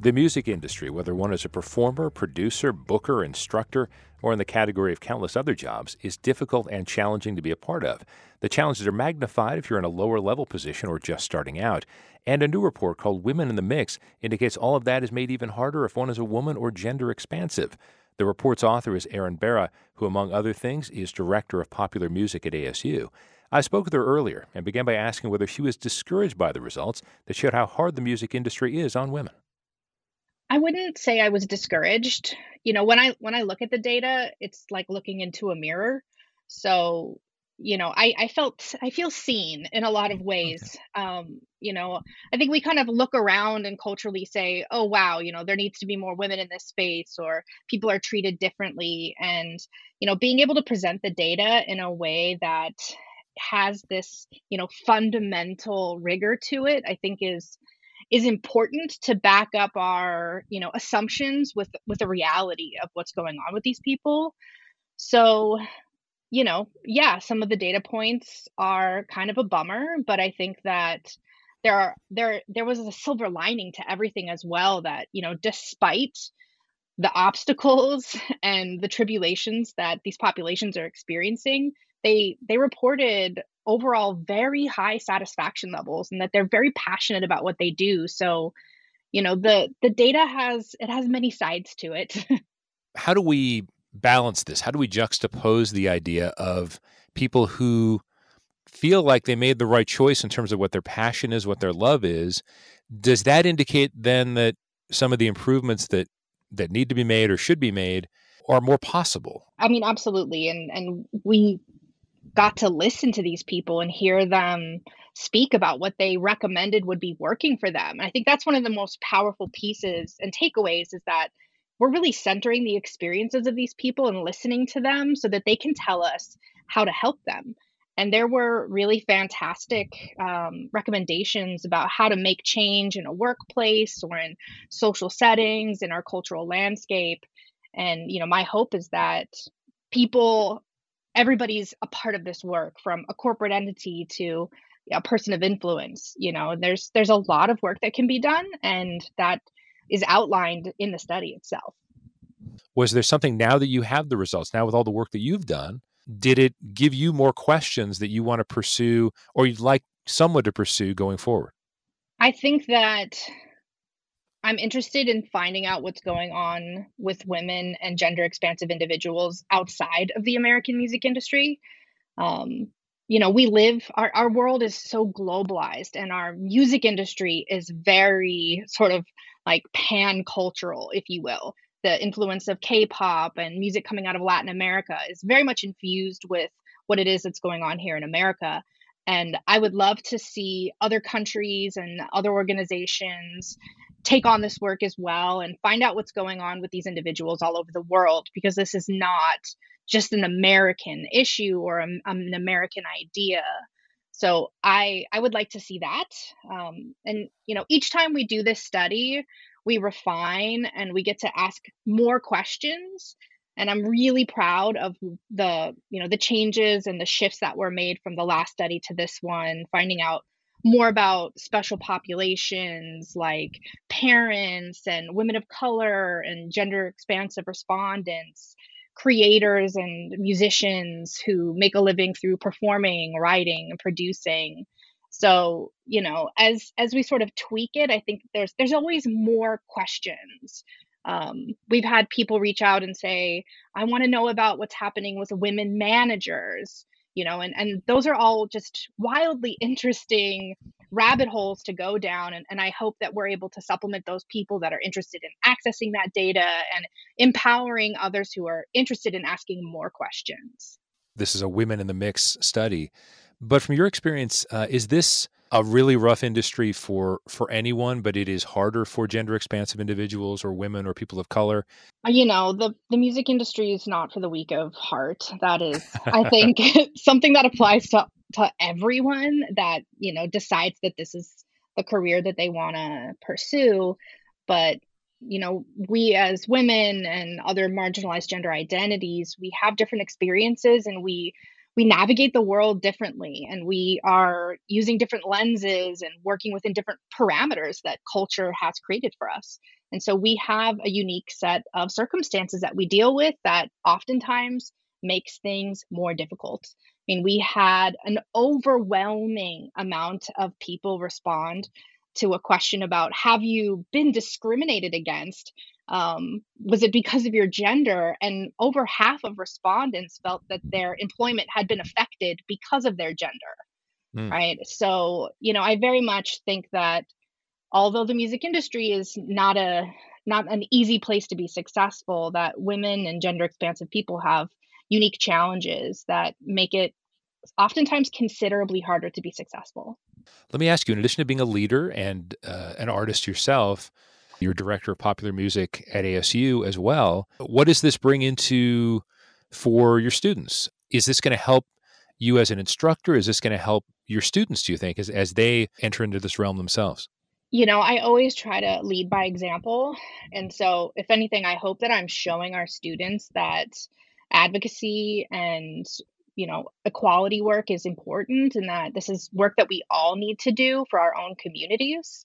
The music industry, whether one is a performer, producer, booker, instructor, or in the category of countless other jobs, is difficult and challenging to be a part of. The challenges are magnified if you're in a lower level position or just starting out. And a new report called Women in the Mix indicates all of that is made even harder if one is a woman or gender expansive. The report's author is Erin Barra, who, among other things, is director of popular music at ASU. I spoke with her earlier and began by asking whether she was discouraged by the results that showed how hard the music industry is on women. I wouldn't say I was discouraged. When I look at the data, it's like looking into a mirror. So, I feel seen in a lot of Okay. ways. I think we kind of look around and culturally say, "Oh wow, there needs to be more women in this space or people are treated differently." And, being able to present the data in a way that has this, fundamental rigor to it, I think is important to back up our, assumptions with the reality of what's going on with these people. So, yeah, some of the data points are kind of a bummer, but I think that there was a silver lining to everything as well, that, despite the obstacles and the tribulations that these populations are experiencing, they reported overall very high satisfaction levels and that they're very passionate about what they do. So, the data has many sides to it. How do we balance this? How do we juxtapose the idea of people who feel like they made the right choice in terms of what their passion is, what their love is? Does that indicate then that some of the improvements that need to be made or should be made are more possible? I mean, absolutely. And we got to listen to these people and hear them speak about what they recommended would be working for them. And I think that's one of the most powerful pieces and takeaways, is that we're really centering the experiences of these people and listening to them so that they can tell us how to help them. And there were really fantastic recommendations about how to make change in a workplace or in social settings, in our cultural landscape. And, my hope is that people everybody's a part of this work, from a corporate entity to a person of influence. There's a lot of work that can be done, and that is outlined in the study itself. Was there something, now that you have the results, now with all the work that you've done, did it give you more questions that you want to pursue or you'd like someone to pursue going forward? I think that I'm interested in finding out what's going on with women and gender expansive individuals outside of the American music industry. Um, our world is so globalized, and our music industry is very sort of like pan cultural, if you will. The influence of K-pop and music coming out of Latin America is very much infused with what it is that's going on here in America. And I would love to see other countries and other organizations take on this work as well and find out what's going on with these individuals all over the world, because this is not just an American issue or an American idea. So I would like to see that. And each time we do this study, we refine and we get to ask more questions. And I'm really proud of the changes and the shifts that were made from the last study to this one, finding out more about special populations like parents and women of color and gender expansive respondents, creators and musicians who make a living through performing, writing, and producing. So, as we sort of tweak it, I think there's always more questions. We've had people reach out and say, "I want to know about what's happening with women managers." And those are all just wildly interesting rabbit holes to go down. And I hope that we're able to supplement those people that are interested in accessing that data and empowering others who are interested in asking more questions. This is a women in the mix study. But from your experience, is this a really rough industry for anyone, but it is harder for gender expansive individuals or women or people of color? The music industry is not for the weak of heart. That is, I think, something that applies to everyone that, decides that this is the career that they want to pursue. But, we as women and other marginalized gender identities, we have different experiences, and we navigate the world differently, and we are using different lenses and working within different parameters that culture has created for us. And so we have a unique set of circumstances that we deal with that oftentimes makes things more difficult. I mean, we had an overwhelming amount of people respond to a question about, have you been discriminated against? Was it because of your gender? And over half of respondents felt that their employment had been affected because of their gender, Mm. right? So, I very much think that although the music industry is not an easy place to be successful, that women and gender expansive people have unique challenges that make it oftentimes considerably harder to be successful. Let me ask you, in addition to being a leader and an artist yourself, you're director of popular music at ASU as well. What does this bring into for your students? Is this going to help you as an instructor? Is this going to help your students, do you think, as they enter into this realm themselves? I always try to lead by example. And so, if anything, I hope that I'm showing our students that advocacy and, equality work is important and that this is work that we all need to do for our own communities.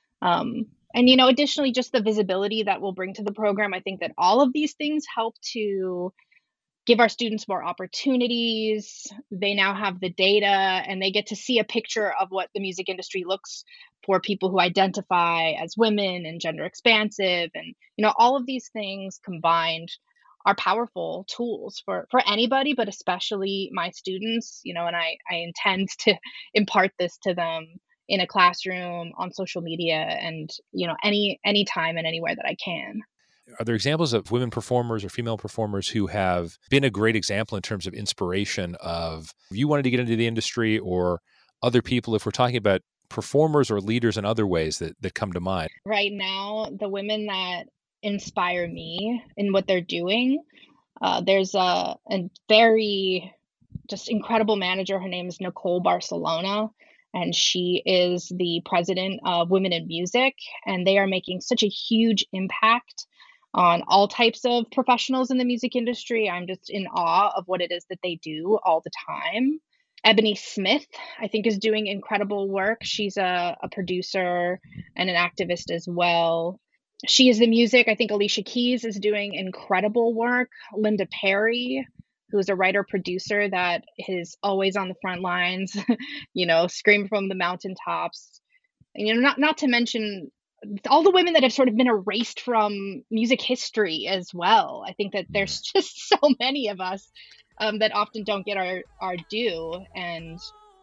And, additionally, just the visibility that we'll bring to the program. I think that all of these things help to give our students more opportunities. They now have the data and they get to see a picture of what the music industry looks for people who identify as women and gender expansive. And, all of these things combined are powerful tools for anybody, but especially my students, and I intend to impart this to them in a classroom, on social media, and, any time and anywhere that I can. Are there examples of women performers or female performers who have been a great example in terms of inspiration of you wanted to get into the industry or other people, if we're talking about performers or leaders in other ways that come to mind? Right now, the women that inspire me in what they're doing, there's a very just incredible manager. Her name is Nicole Barcelona, and she is the president of Women in Music, and they are making such a huge impact on all types of professionals in the music industry. I'm just in awe of what it is that they do all the time. Ebony Smith, I think, is doing incredible work. She's a producer and an activist as well. She is the music. I think Alicia Keys is doing incredible work. Linda Perry, who is a writer producer that is always on the front lines, scream from the mountaintops. And, not to mention all the women that have sort of been erased from music history as well. I think that there's just so many of us that often don't get our due, and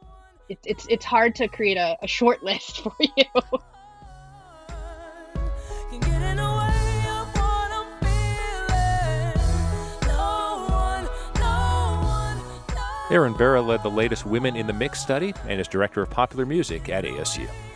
it's hard to create a short list for you. Erin Barra led the latest Women in the Mix study and is director of popular music at ASU.